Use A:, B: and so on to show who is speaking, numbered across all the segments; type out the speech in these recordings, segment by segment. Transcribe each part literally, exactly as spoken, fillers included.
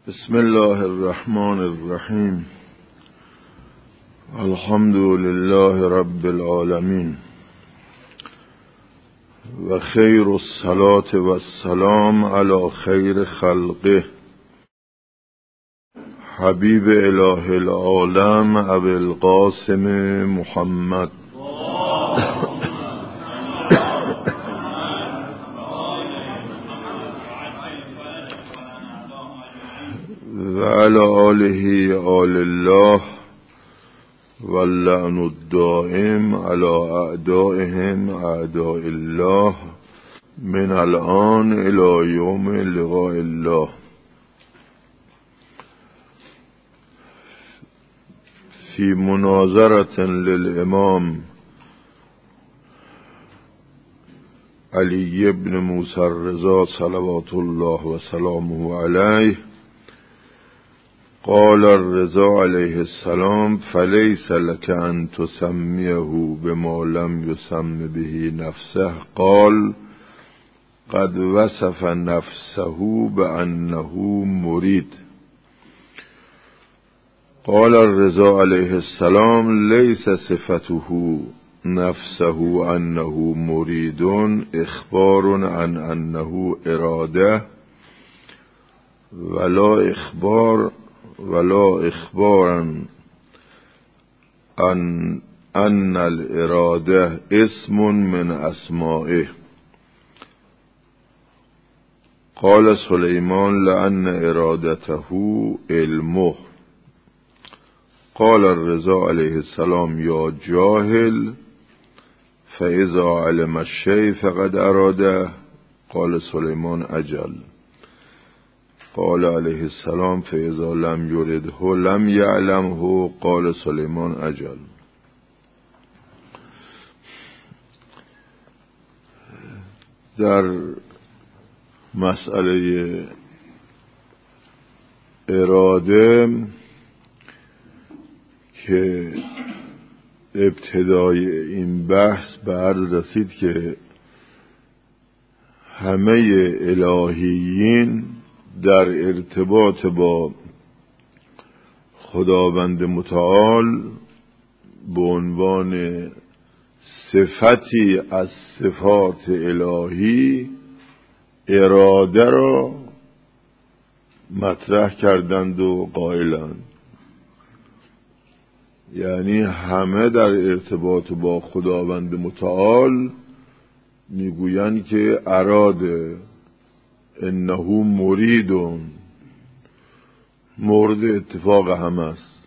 A: بسم الله الرحمن الرحیم. الحمد لله رب العالمین و خیر الصلاة و السلام علی خیر خلقه حبیب اله العالم ابی القاسم محمد و علی آله آل الله واللعن الدائم علی اعدائهم اعداء الله من الان الی یوم لقاء الله. فی مناظرة للامام علی بن موسی الرضا صلوات الله و سلامه علیه قال الرضا علیه السلام فلیس لك ان تسمیه بما لم يسم به نفسه قال قد وصف نفسه بانه مرید. قال الرضا علیه السلام لیس صفته نفسه انه مرید اخبار عن انه اراده ولا اخبار ولا اخبارا ان ان الاراده اسم من اسمائه. قال سلیمان لأن ارادته علمه. قال الرضا علیه السلام یا جاهل فاذا علم الشیء فقد اراده. قال سلیمان اجل. قال علیه السلام فاذا لم یرده لم یعلمه. قال سلیمان اجل. در مسئله اراده که ابتدای این بحث به عرض رسید که همه الهیین در ارتباط با خداوند متعال به عنوان صفتی از صفات الهی اراده را مطرح کردند و قائلند. یعنی همه در ارتباط با خداوند متعال میگویند که اراده انه مریدون، مورد اتفاق هم است.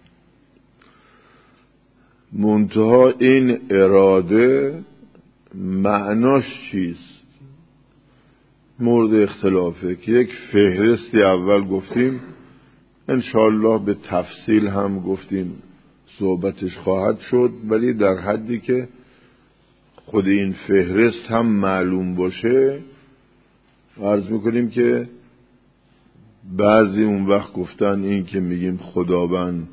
A: منتها این اراده معناش چیست مورد اختلافه که یک فهرستی اول گفتیم، انشاءالله به تفصیل هم گفتیم صحبتش خواهد شد، ولی در حدی که خود این فهرست هم معلوم باشه عرض میکنیم که بعضی اون وقت گفتن این که میگیم خداوند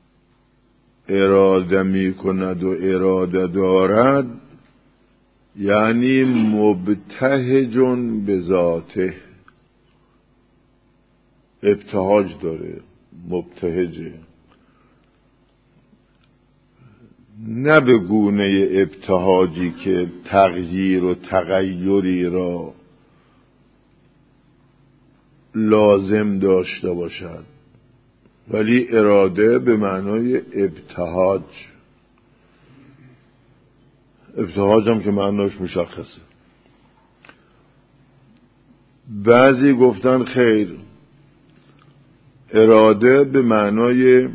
A: اراده میکند و اراده دارد یعنی مبتهجون به ذاته، ابتهاج داره، مبتهجه، نه به گونه ابتهاجی که تغییر و تغییری را لازم داشته باشد، ولی اراده به معنای ابتهاج. ابتهاج هم که معناش مشخصه. بعضی گفتن خیر، اراده به معنای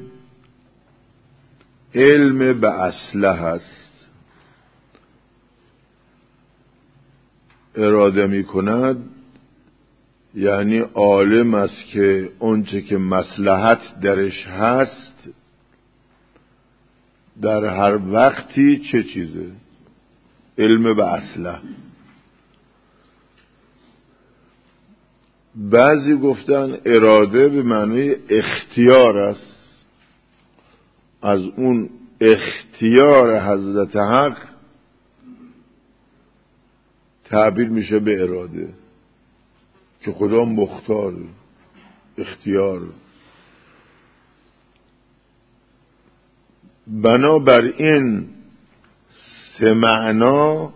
A: علم به اصله هست. اراده می کند یعنی عالم است که اونچه که مصلحت درش هست در هر وقتی چه چیزه، علم به اصله. بعضی گفتن اراده به معنی اختیار است، از اون اختیار حضرت حق تعبیر میشه به اراده که خدا مختاره. اختیار. بنابراین سه معنا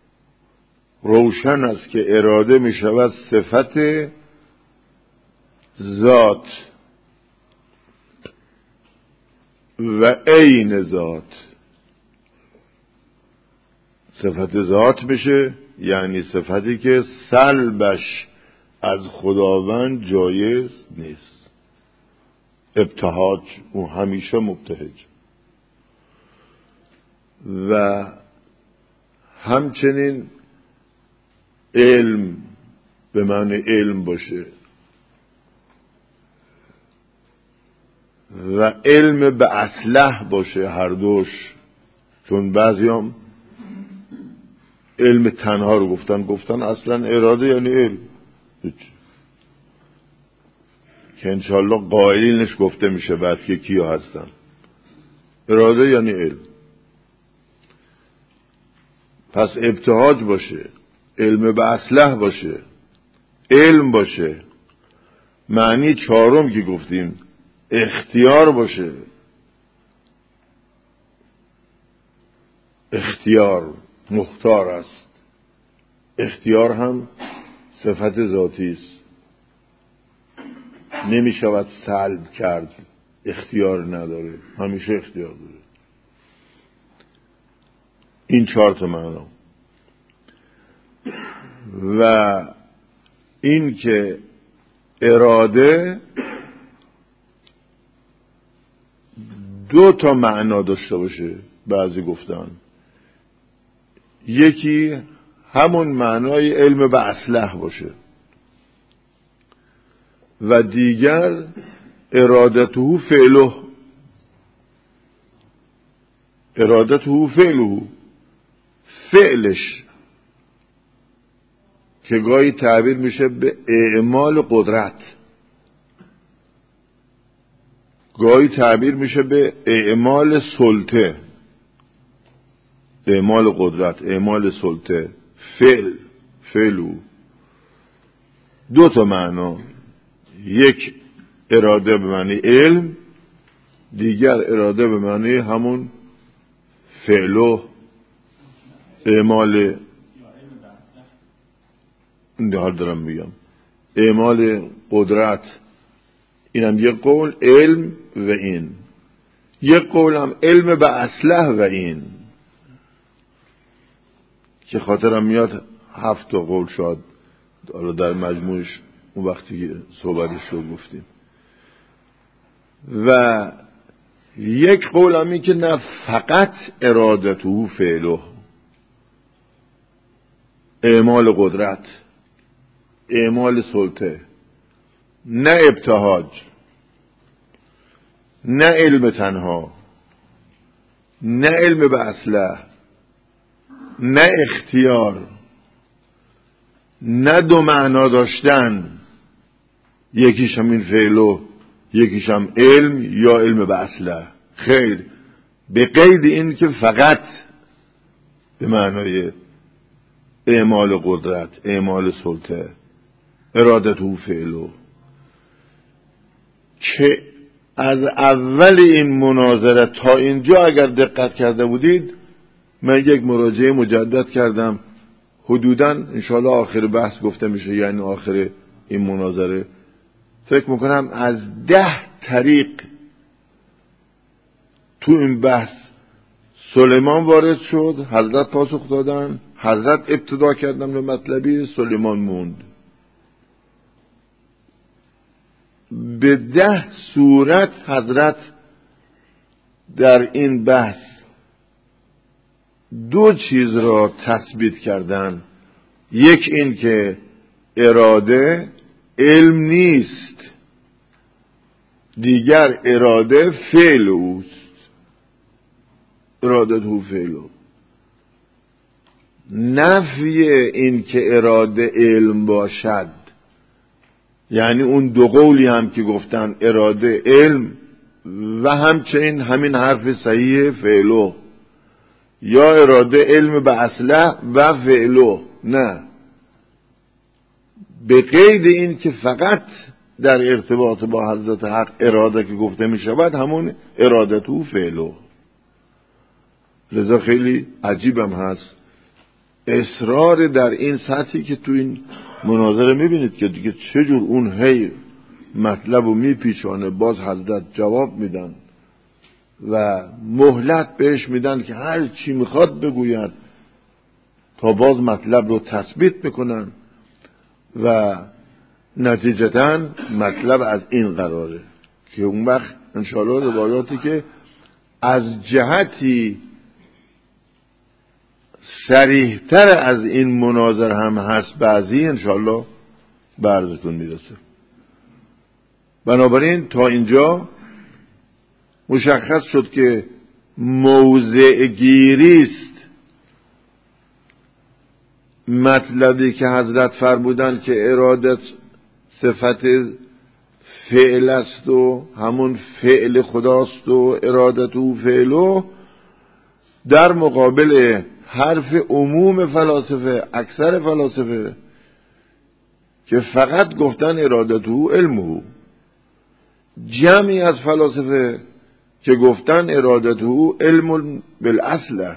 A: روشن است که اراده می شود صفت ذات و عین ذات. صفت ذات بشه یعنی صفتی که سلبش از خداوند جایز نیست. ابتهاج، او همیشه مبتهج. و همچنین علم به معنی علم باشه و علم به اصلح باشه، هر دوش. چون بعضیام علم تنها رو گفتن گفتن اصلا اراده یعنی علم، که انشالله قائلینش گفته میشه بعد که کیا هستن. اراده یعنی علم. پس ابتهاج باشه، علم به اصلح باشه، علم باشه. معنی چهارم که گفتیم اختیار باشه. اختیار مختار است. اختیار هم صفت ذاتی است، نمی شود سلب کرد. اختیار نداره، همیشه اختیار داره. این چهار تا معنا. و این که اراده دو تا معنا داشته باشه، بعضی گفتن یکی همون معنای علم به اصلح باشه و دیگر ارادته فعله. ارادته فعله، فعلش که گاهی تعبیر میشه به اعمال قدرت، گاهی تعبیر میشه به اعمال سلطه. اعمال قدرت، اعمال سلطه، فعل، فعلو. دو تا معنا، یک اراده به معنی علم، دیگر اراده به معنی همون فعلو، اعمال. این حال دارم میگم اعمال قدرت. اینم یک قول علم و این، یک قول هم علم به اصلح و این، که خاطرم میاد هفت تا قول شاد در مجموعش اون وقتی که صحبتش رو گفتیم. و یک قول هم این که نه فقط ارادته فعله، اعمال قدرت، اعمال سلطه، نه ابتهاج، نه علم تنها، نه علم به اصلح، نه اختیار، نه دو معنا داشتن، یکیش هم این فعلو یکیش هم علم یا علم به اصلح. خیر، به قید این که فقط به معنای اعمال قدرت، اعمال سلطه، ارادته فعلو. که از اول این مناظره تا اینجا اگر دقت کرده بودید، من یک مراجعه مجدد کردم، حدوداً انشاءالله آخر بحث گفته میشه، یعنی آخر این مناظره فکر میکنم از ده طریق تو این بحث سلیمان وارد شد، حضرت پاسخ دادن، حضرت ابتدا کردن به مطلبی، سلیمان موند. به ده صورت حضرت در این بحث دو چیز را تثبیت کردن. یک این که اراده علم نیست، دیگر اراده فعل اوست. اراده تو فعل او. نفی این که اراده علم باشد، یعنی اون دو قولی هم که گفتن اراده علم و همچنین همین حرف صحیح فعلو، یا اراده علم به اصله و فعلو، نه، به قید این که فقط در ارتباط با حضرت حق اراده که گفته می شود همون ارادت او فعلو. لذا خیلی عجیبم هست اصرار در این سطحی که تو این مناظره می بینید که دیگه چجور اون هی مطلب رو می پیچانه، باز حضرت جواب میدن و مهلت بهش میدن که هر چی میخواد بگوید تا باز مطلب رو تثبیت میکنن و نتیجتاً مطلب از این قراره که اون وقت انشاءالله روایاتی که از جهتی صریح‌تر از این مناظر هم هست بعضی انشاءالله به عرضتون میرسه. بنابراین تا اینجا مشخص شد که موضع گیریست مطلبی که حضرت فرمودن که ارادت صفت فعل است و همون فعل خداست و ارادت او فعلو، در مقابل حرف عموم فلاسفه، اکثر فلاسفه که فقط گفتن ارادت او علمه، جمعی از فلاسفه که گفتن ارادت او علم بالاصل،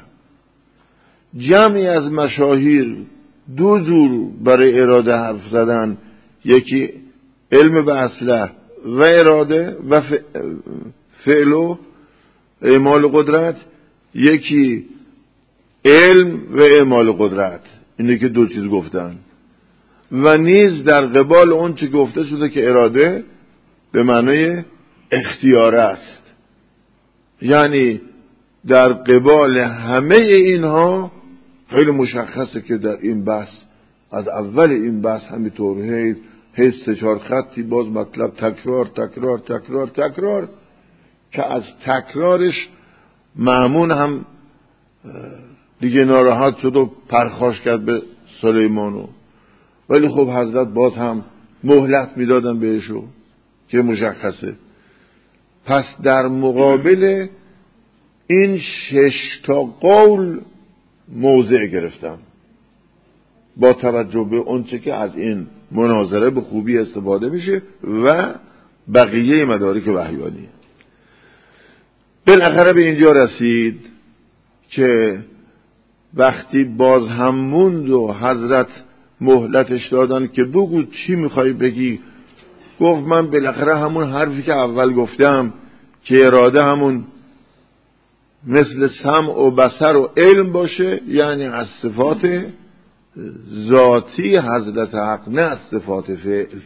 A: جمعی از مشاهیر دو جور برای اراده حرف زدن، یکی علم به اصله و اراده و فعل و اعمال قدرت، یکی علم و اعمال قدرت. اینه که دو چیز گفتن و نیز در قبال اون چی گفته شده که اراده به معنای اختیار است. یعنی در قبال همه اینها خیلی مشخصه که در این بحث از اول این بحث همینطور هی هی سه چهار خطی باز مطلب تکرار تکرار تکرار تکرار که از تکرارش مأمون هم دیگه ناراحت شد و پرخاش کرد به سلیمانو، ولی خب حضرت باز هم مهلت میدادن بهشو که مشخصه. پس در مقابل این شش تا قول موضع گرفتم با توجه به اونچه که از این مناظره به خوبی استفاده میشه و بقیه مدارک وحیانی. بالاخره به اینجا رسید که وقتی باز هم موند و حضرت مهلتش دادن که بگو چی میخوای بگی، گفت من بالاخره همون حرفی که اول گفتم که اراده همون مثل سمع و بصر و علم باشه، یعنی از صفات ذاتی حضرت حق، نه از صفات فعل.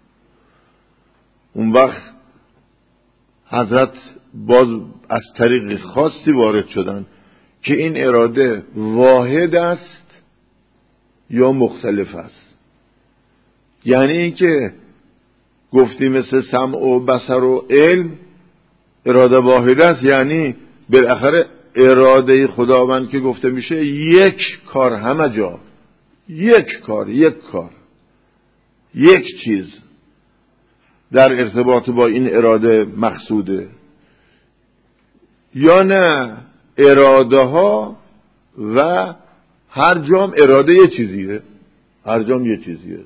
A: اون وقت حضرت باز از طریق خاصی وارد شدن که این اراده واحد است یا مختلف است. یعنی اینکه گفتی مثل سمع و بصر و علم اراده واحد است، یعنی بالاخره اراده خداوند که گفته میشه یک کار همه جا، یک کار یک کار یک چیز در ارتباط با این اراده مقصوده، یا نه اراده ها و هر جام اراده یه چیزیه، هر جام یه چیزیه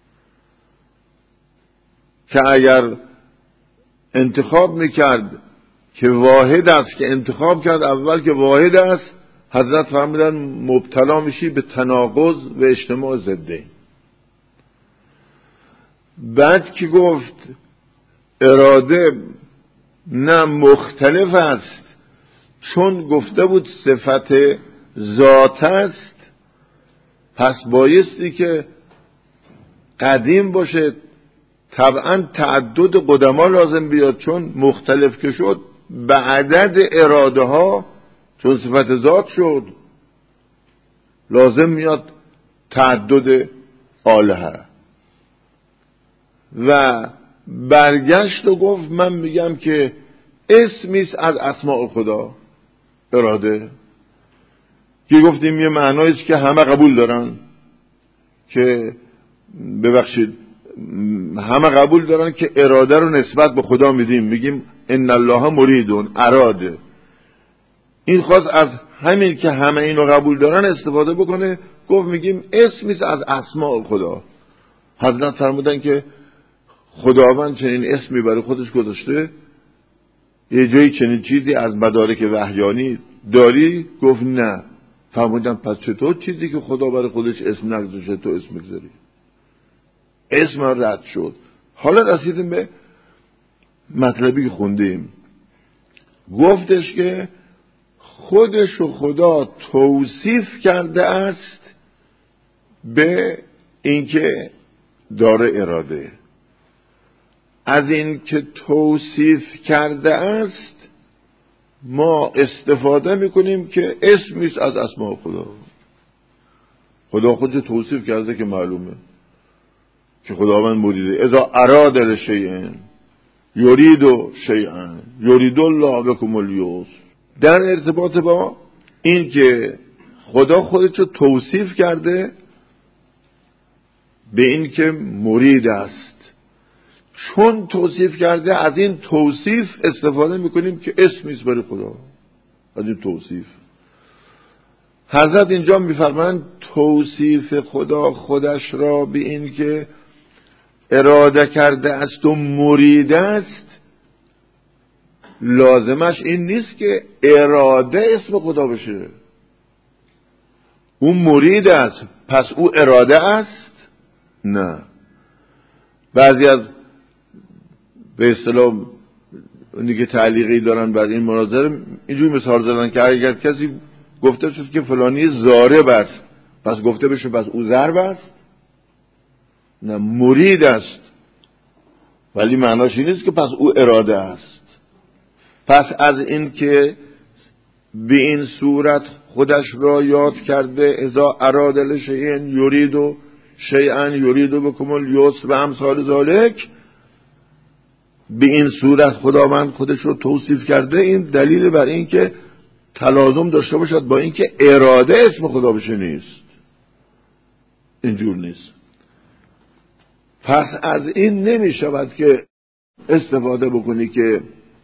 A: که اگر انتخاب میکرد که واحد است که انتخاب کرد اول که واحد است، حضرت فرمودن مبتلا میشی به تناقض و اجتماع ضدین. بعد که گفت اراده نه مختلف است، چون گفته بود صفت ذات است، پس بایستی که قدیم باشه، طبعا تعدد قدما لازم بیاد، چون مختلف که شد به عدد اراده ها، چون صفت ذات شد لازم میاد تعدد آلهه. و برگشت و گفت من میگم که اسمیست از اسماء خدا اراده، که گفتیم یه معناییست که همه قبول دارن، که ببخشید همه قبول دارن که اراده رو نسبت به خدا میدیم، میگیم ان الله مریدون اراده. این خواست از همین که همه اینو قبول دارن استفاده بکنه، گفت میگیم اسمیست از اسماء خدا. حضرت فرمودن که خداوند چنین اسمی برای خودش گذاشته؟ یه جایی چنین چیزی از مدارک وحیانی داری؟ گفت نه. فرمودن پس چطور چیزی که خدا برای خودش اسم نگذاشته تو اسم بگذاری؟ اسم رد شد. حالا رسیدیم به مطلبی که خوندیم. گفتش که خودش و خدا توصیف کرده است به اینکه داره اراده. از این که توصیف کرده است ما استفاده میکنیم که اسمیست از اسماء خدا. خدا خودش توصیف کرده که معلومه که خداوند مریده. اذا اراد لشیء یرید شیئا یرید الله بکم الیسر. در ارتباط با این که خدا خودش رو توصیف کرده به این که مرید است، چون توصیف کرده از این توصیف استفاده میکنیم که اسمیست برای خدا. از این توصیف حضرت اینجا میفرمایند توصیف خدا خودش را به این که اراده کرده است و مرید است، لازمش این نیست که اراده اسم خدا بشه. اون مرید است پس او اراده است؟ نه. بعضی از به اصطلاح اونی که تعلیقی دارن بر این مناظره اینجوری مثال زدن که اگر کسی گفته شد که فلانی ضارب است پس گفته بشه پس او ضرب است؟ نه، مرید است، ولی معناش این نیست که پس او اراده است. پس از این که به این صورت خودش را یاد کرده اذا اراد لشیء یرید شیئا یرید بکم الیسر و امثال ذالک، به این صورت خداوند خودش رو توصیف کرده، این دلیل بر این که تلازم داشته باشد با این که اراده اسم خدا بشه نیست. اینجور نیست. پس از این نمی شود که استفاده بکنی که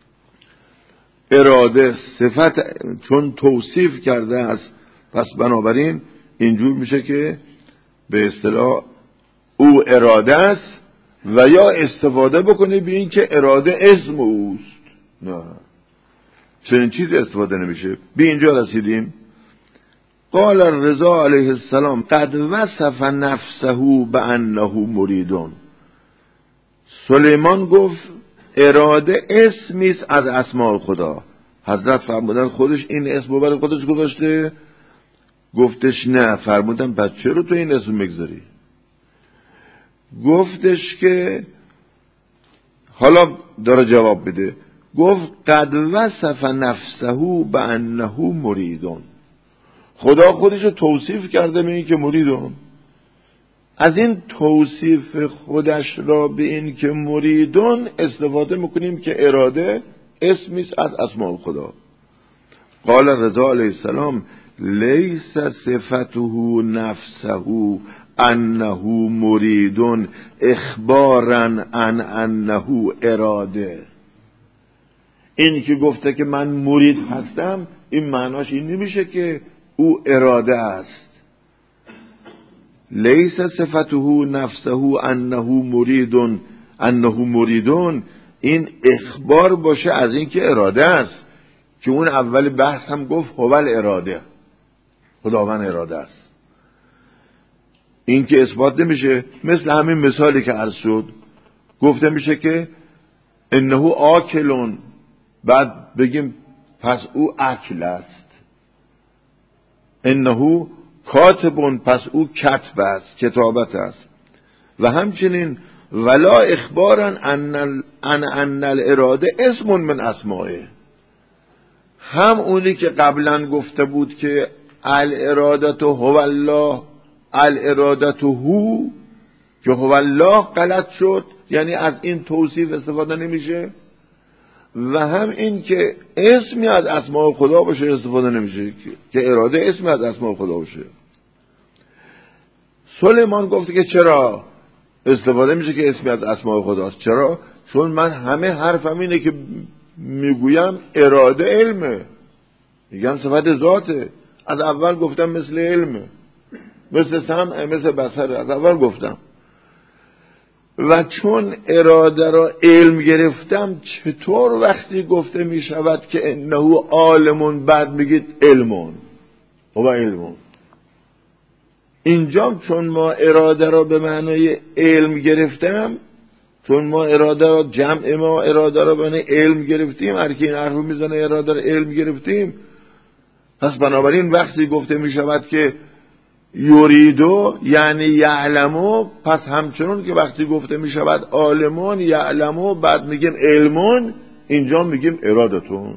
A: اراده صفت چون توصیف کرده است پس بنابراین اینجور میشه که به اصطلاح او اراده است، و یا استفاده بکنی به این که اراده اسم اوست. نه، چنین چیزی استفاده نمیشه. به اینجا رسیدیم. قال الرضا علیه السلام قد وصف نفسه بانه مریدون. سلیمان گفت اراده اسمیست از اسماء خدا. حضرت فرمودن خودش این اسم برای خودش گذاشته؟ گفتش نه. فرمودن پس چرا تو این اسم میگذاری؟ گفتش که حالا داره جواب بده. گفت قد وصف نفسه بانه مریدون. خدا خودش رو توصیف کرده به این که مریدون. از این توصیف خودش را به این که مریدون استفاده میکنیم که اراده اسمیست از اسماء خدا. قال رضا علیه السلام لیس صفته نفسه انه مریدون اخبارا عن انه اراده. این که گفته که من مرید هستم این معناش این نمیشه که او اراده است. لیس صفته نفسه انه مریدون انه مریدون این اخبار باشه از این که اراده است، که اون اول بحث هم گفت هو الاراده، خداوند اراده است. این که اثبات نمیشه. مثل همین مثالی که عرض شد گفته میشه که انه آکلون، بعد بگیم پس او اکل است. انه کاتبون پس او کتب است، کتابت است. و همچنین ولا اخبارا ان ان ان الاراده اسم من اسمائه. هم اونی که قبلا گفته بود که الارادت هو الله، الارادت هو که هو الله غلط شد، یعنی از این توصیف استفاده نمیشه. و هم این که اسمی از اسماء خدا باشه استفاده نمیشه، که اراده اسمی از اسماء خدا باشه. سلیمان گفته که چرا استفاده میشه که اسمی از اسماء خداست؟ چرا؟ چون من همه حرفم اینه که میگویم اراده علمه، میگم صفت ذاته. از اول گفتم مثل علمه، مثل سمع، مثل بصر، از اول گفتم. و چون اراده را علم گرفتم، چطور وقتی گفته می شود که انه عالمون بعد میگید علمون و علمون؟ اینجا چون ما اراده را به معنای علم گرفتم، چون ما اراده را جمع ما اراده را به معنای علم گرفتیم، هر کی این حرفو میزنه اراده را علم گرفتیم، پس بنابراین وقتی گفته می شود که یریدو یعنی یعلمو، پس همچنون که وقتی گفته می شود عالمون یعلمو بعد میگیم علمون، اینجا میگیم ارادتون.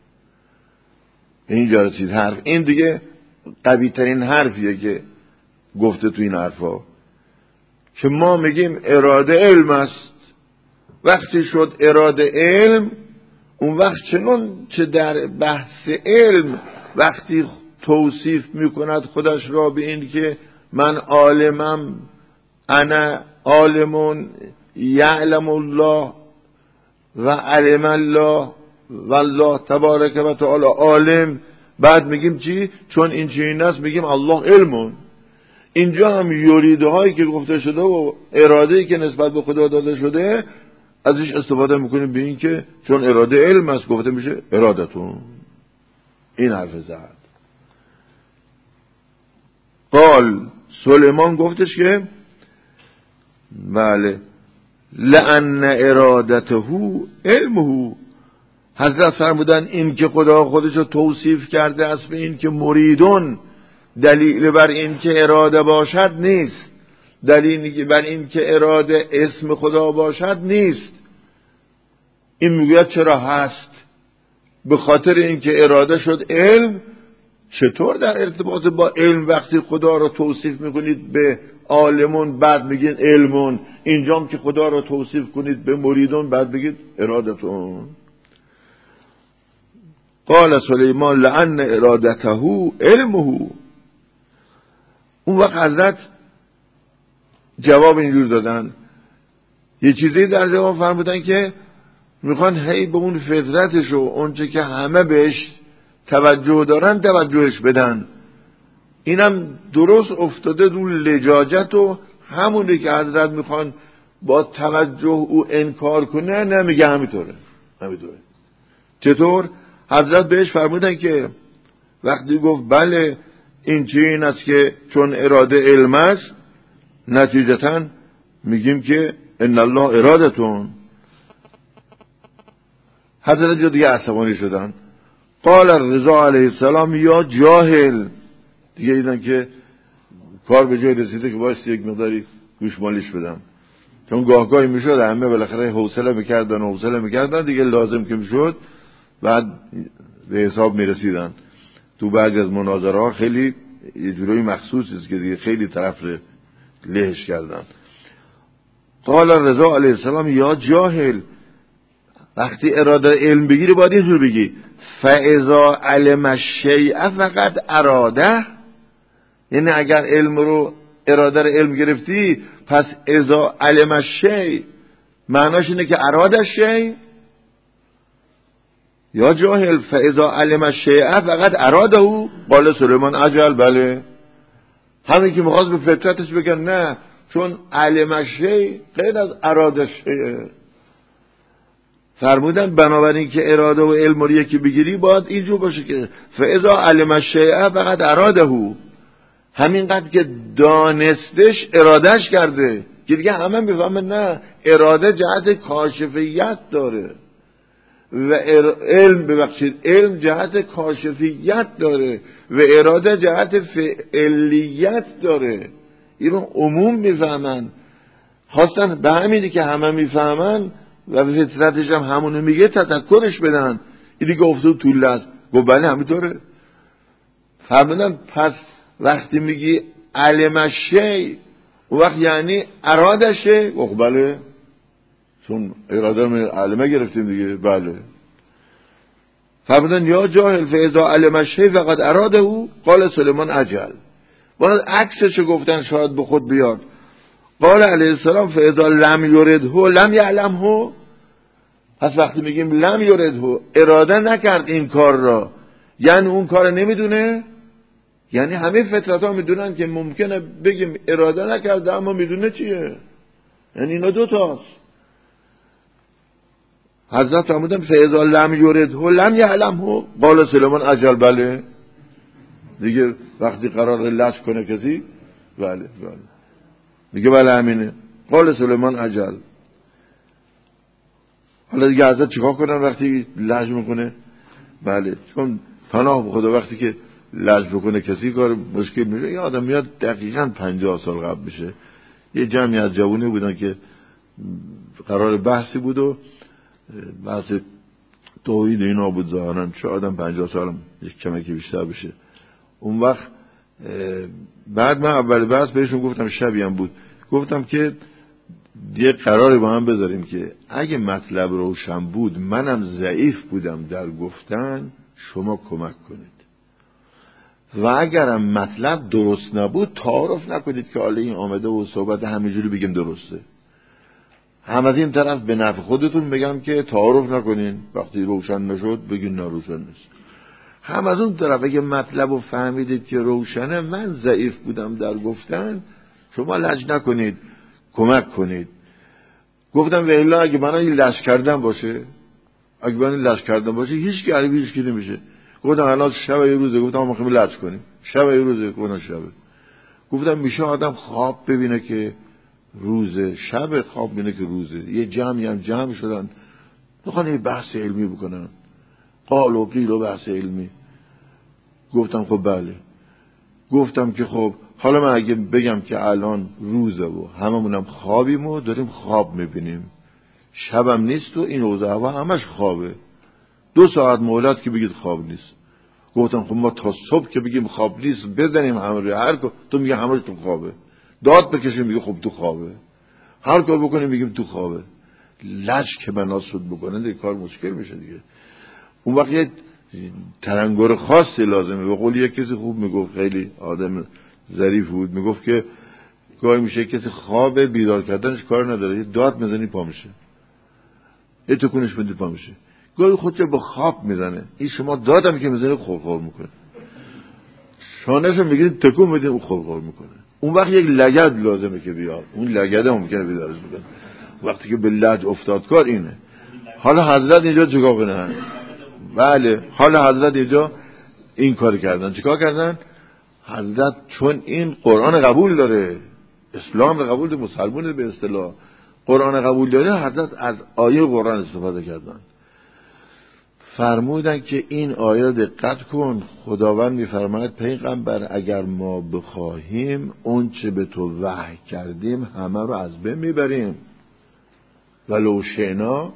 A: اینجا رسید حرف. این دیگه قوی ترین حرفیه که گفته تو این حرفا، که ما میگیم اراده علم است. وقتی شد اراده علم، اون وقت چنون چه در بحث علم وقتی توصیف میکند خودش را به این که من عالمم، انا عالمون یعلم الله و علم الله والله تبارک و تعالی عالم، بعد میگیم چی؟ چون این چنین است میگیم الله علمون. اینجا هم یریده هایی که گفته شده و اراده‌ای که نسبت به خدا داده شده ازش استفاده میکنیم به این که چون اراده علم است گفته میشه ارادتون. این حرف زد. قال سلیمان گفتش که بله لأن ارادته علمه، حضرت فرمودن این که خدا خودش رو توصیف کرده است به این که مریدون، دلیل بر این که اراده باشد نیست، دلیل بر این که اراده اسم خدا باشد نیست. این میگوید چرا هست؟ به خاطر اینکه اراده شد علم. چطور در ارتباط با علم وقتی خدا رو توصیف میکنید به عالمون بعد میگین علمون، اینجام که خدا رو توصیف کنید به مریدون بعد بگید ارادتون؟ قال سلیمان لأن ارادته علمه. اون وقت حضرت جواب اینجور دادن، یه چیزی در جواب فرمودن که میخوان هی به اون فطرتش و اونچه که همه بهش توجه دارن توجهش بدن. اینم درست افتاده دو لجاجت و همونی که حضرت میخوان با توجه او انکار کنه نمیگه همینطوره. همینطوره. چطور؟ حضرت بهش فرمودن که وقتی گفت بله این چی این است که چون اراده علم است، نتیجتاً میگیم که ان الله ارادتون. حضرت جو دیگه عصبانی شدن. قال رضا علیه السلام یا جاهل، دیگه دیدن که کار به جای رسیده که بایستی یک مقداری گوشمالیش بدم، چون گاه گاهی میشد همه بالاخره حوصله میکردن و حوصله میکردن دیگه لازم که میشد بعد به حساب میرسیدن. تو بعضی از مناظره ها خیلی یه جورایی مخصوصی است که دیگه خیلی طرف لهش کردن. قال رضا علیه السلام یا جاهل، وقتی اراده علم بگیری باید اینجور بگی فاذا علم الشیء فقط اراده، یعنی اگر علم رو اراده رو علم گرفتی پس اذا علم الشیء معناش اینه که اراده الشیء. یا جاهل فاذا علم الشیء فقط اراده. قال سلیمان اجل، بله همین که میخواست به فطرتش بگن نه، چون علم الشیء غیر از اراده الشیء. فرمودن بنابراین که اراده و علم رو یکی بگیری باید اینجور باشه که فاذا علم الشیء فقط اراده، همینقدر که دانستش ارادهش کرده. که دیگه همه میفهمن نه، اراده جهت کاشفیت داره و علم ببخشید علم جهت کاشفیت داره و اراده جهت فعلیت داره. اینو عموم میفهمن، خواستن به همینی که همه میفهمن و به فطرتش هم همونو میگه تذکرش بدن. این دیگه افتاد تو لحظه گفت بله همینطوره. فرمودن پس وقتی میگی علم الشیء اون وقت یعنی اراده شیء؟ گفت بله، چون اراده رو علمه گرفتیم دیگه. بله. فرمودن یا جاهل فاذا علم الشیء فقط اراده او. قال سلیمان اجل، باید عکسش گفتن شاید به خود بیاد. قال علیه السلام فاذا لم یرده لم یعلمه، پس وقتی میگیم لم یرده اراده نکرد این کار را، یعنی اون کار نمیدونه. یعنی همه فطرت ها میدونن که ممکنه بگیم اراده نکرده اما میدونه چیه. یعنی اینا دو تاست. حضرت فرمودن فاذا لم یرد هو لم یعلمه قال سلیمان اجل. بله دیگه وقتی قرار لج کنه کسی بله بله دیگه بله همینه. قال سلیمان اجل. حالا دیگه حضرت چیکار کنن وقتی لج میکنه؟ بله چون پناه به خدا وقتی که لج بکنه کسی کار مشکل میشه. یه آدم میاد دقیقاً پنجاه سال قبل میشه، یه جمعی از جوانی بودن که قرار بحثی بود و بحث توحید اینا بود ظاهراً، چه آدم پنجاه سالم یک کمکی بیشتر بشه. اون وقت بعد من اول بحث بهشون گفتم، شبیه هم بود، گفتم که یه قراری با هم بذاریم که اگه مطلب روشن بود منم ضعیف بودم در گفتن شما کمک کنید و اگرم مطلب درست نبود تعارف نکنید که حالا این آمده و صحبت همینجوری بگیم درسته. هم از این طرف به نفع خودتون بگم که تعارف نکنین، وقتی روشن نشد بگین نه روشن نیست. هم از اون طرف اگه مطلب رو فهمیدید که روشنه، من ضعیف بودم در گفتن، شما لج نکنید کمک کنید. گفتم و الا اگه من این لج کردم باشه، اگه من این لج کردم باشه هیچ کی عربی هیچ کی نمیشه. گفتم الان شب یه روزه، گفتم ما میخوایم لج کنیم، شب یه روزه، گفتم شب. گفتم میشه آدم خواب ببینه که روزه، شب خواب ببینه که روزه. یه جمعی هم جمع شدن میخوان یه بحث علمی بکنن، قال و قیل و بحث علمی. گفتم خب بله. گفتم که خب حالا من اگه بگم که الان روزه و هممونم خوابیم و داریم خواب میبینیم، شبم نیست و این روزه هوا همش خوابه، دو ساعت مهلت که بگید خواب نیست. گفتم خب ما تا صبح که بگیم خواب نیست بزنیم همه هر کار، تو میگه همش تو خوابه، داد بکشیم میگه خب تو خوابه، هر کار بکنیم میگیم تو خوابه. لج که بنا شد بکنن دیگه کار مشکل میشه دیگه. اون وقت یه تلنگر خاصی لازمه. به قول یک کسی خوب میگفت، خیلی آدم ظریف بود، میگفت که گاهی میشه کسی خواب بیدار کردنش کار نداره، یه داد میزنی پا میشه، یه تکونش میدی پا میشه. گاهی خودش با خواب میزنه، این شما دادم که میزنه خورخور میکنه، شانهشو میگیرید تکون میدید او خورخور میکنه. اون وقت یک لگد لازمه که بیاد، اون لگده ممکنه بیدارش بکنه. وقتی که به لج افتاد کار اینه. حالا حضرت اینجا چیکار کنن؟ بله حالا حضرت اینجا این کار کردن. چیکار کردن؟ حضرت چون این قرآن قبول داره، اسلام رو قبول داره، مسلمون به اصطلاح قرآن قبول داره، حضرت از آیه قرآن استفاده کردن. فرمودن که این آیه رو دقت کن، خداوند میفرماید پیغمبر اگر ما بخواهیم اون چه به تو وحی کردیم همه رو از بین میبریم، ولو شئنا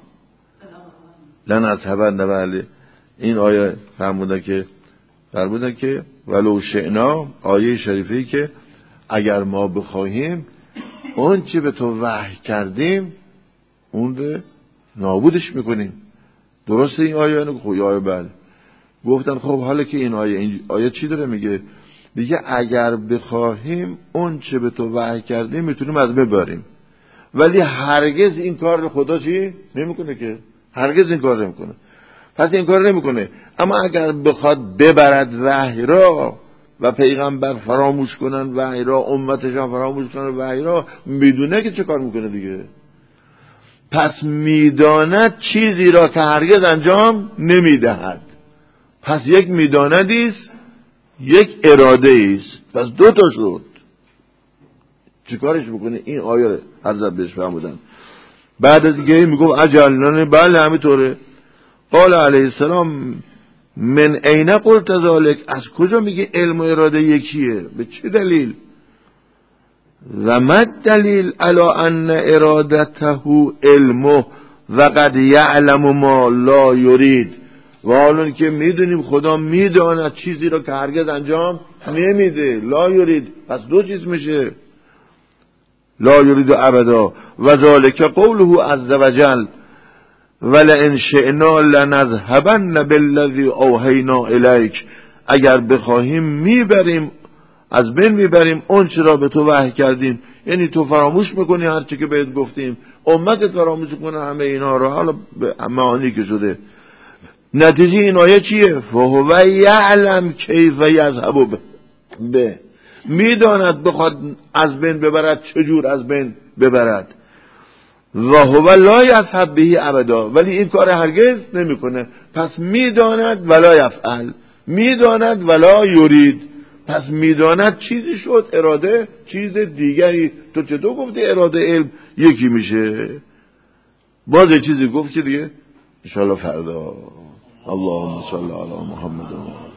A: لنذهبن بله. این آیه فرمودن که فرمودن که ولو شئنا، آیه شریفی که اگر ما بخواهیم اون چه به تو وحی کردیم اون رو نابودش میکنیم. درسته این آیه؟ اینو خوی آیه بله. گفتن خب حالا که این آیه این آیه چی داره میگه؟ میگه اگر بخواهیم اون چه به تو وحی کردیم میتونیم از ببریم، ولی هرگز این کار رو خدا چی نمیکنه که، هرگز این کار نمیکنه. پس این کار نمیکنه. اما اگر بخواد ببرد وحی را و پیغمبر فراموش کنن وحی را، امتش هم فراموش کنن وحی را، میدونه که چه کار میکنه دیگه. پس میداند چیزی را که هرگز انجام نمیدهد. پس یک میداندیست، یک اراده است. پس دو تا شد. چی کارش بکنه؟ این آیه رو حضرت بهش فرمودن. بعد از دیگه میگفت اجلنانه، بله همینطوره. قال علیه السلام من این قلت ذلک، از کجا میگه علم و اراده یکیه؟ به چه دلیل؟ و مد دلیل علی ان ارادته علمه و قد یعلم ما لا یرید. و حالا که میدونیم خدا میداند چیزی را که هرگز انجام نمیده، لا یرید، پس دو چیز میشه، لا یرید ابدا. و ذالک قوله عز وجل ولئن شئنا لنذهبن بالذی اوحینا الیک، اگر بخواهیم میبریم، از بین میبریم اون چرا به تو وحی کردیم. یعنی تو فراموش میکنی هر چی که بهت گفتیم، امتت فراموش میکنه همه اینا رو، حالا به معانی که شده. نتیجه این آیه چیه؟ فهو یعلم کیف یذهب به، میداند بخواد از بین ببرد چجور از بین ببرد. و هو لا یذهب به ابدا، ولی این کار هرگز نمیکنه. پس میداند ولا یفعل، میداند ولا یرید. پس میداند چیزی شد، اراده چیز دیگری. تو چطور گفتی اراده علم یکی میشه؟ باز یه چیزی گفت که دیگه ان شاء الله فردا. اللهم صل علی محمد.